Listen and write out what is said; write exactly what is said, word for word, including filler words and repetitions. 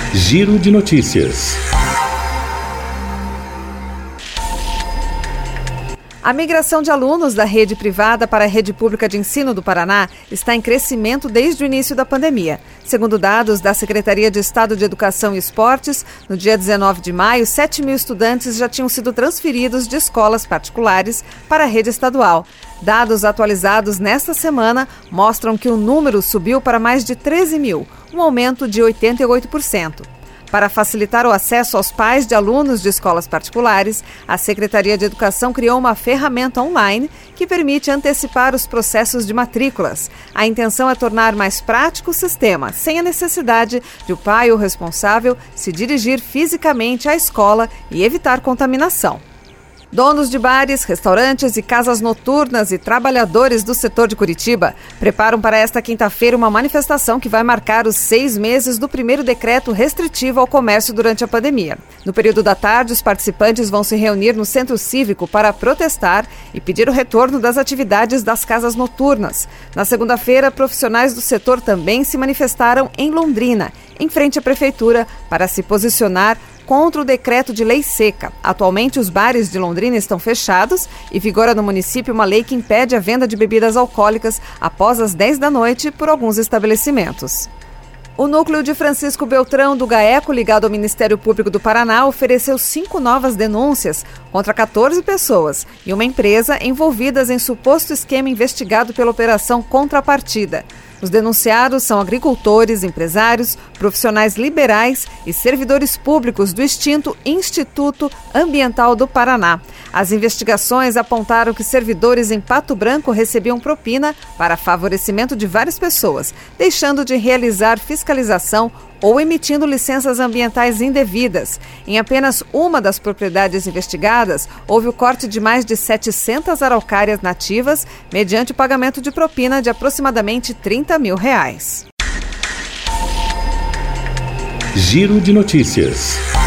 Giro de Notícias. A migração de alunos da rede privada para a rede pública de ensino do Paraná está em crescimento desde o início da pandemia. Segundo dados da Secretaria de Estado de Educação e Esportes, no dia dezenove de maio, sete mil estudantes já tinham sido transferidos de escolas particulares para a rede estadual. Dados atualizados nesta semana mostram que o número subiu para mais de treze mil, um aumento de oitenta e oito por cento. Para facilitar o acesso aos pais de alunos de escolas particulares, a Secretaria de Educação criou uma ferramenta online que permite antecipar os processos de matrículas. A intenção é tornar mais prático o sistema, sem a necessidade de o pai ou responsável se dirigir fisicamente à escola e evitar contaminação. Donos de bares, restaurantes e casas noturnas e trabalhadores do setor de Curitiba preparam para esta quinta-feira uma manifestação que vai marcar os seis meses do primeiro decreto restritivo ao comércio durante a pandemia. No período da tarde, os participantes vão se reunir no Centro Cívico para protestar e pedir o retorno das atividades das casas noturnas. Na segunda-feira, profissionais do setor também se manifestaram em Londrina, em frente à Prefeitura, para se posicionar contra o decreto de lei seca. Atualmente, os bares de Londrina estão fechados e vigora no município uma lei que impede a venda de bebidas alcoólicas após as dez da noite por alguns estabelecimentos. O núcleo de Francisco Beltrão do GAECO, ligado ao Ministério Público do Paraná, ofereceu cinco novas denúncias contra quatorze pessoas e uma empresa envolvidas em suposto esquema investigado pela Operação Contrapartida. Os denunciados são agricultores, empresários, profissionais liberais e servidores públicos do extinto Instituto Ambiental do Paraná. As investigações apontaram que servidores em Pato Branco recebiam propina para favorecimento de várias pessoas, deixando de realizar fiscalização ou emitindo licenças ambientais indevidas. Em apenas uma das propriedades investigadas, houve o corte de mais de setecentas araucárias nativas, mediante o pagamento de propina de aproximadamente trinta mil reais. Giro de Notícias.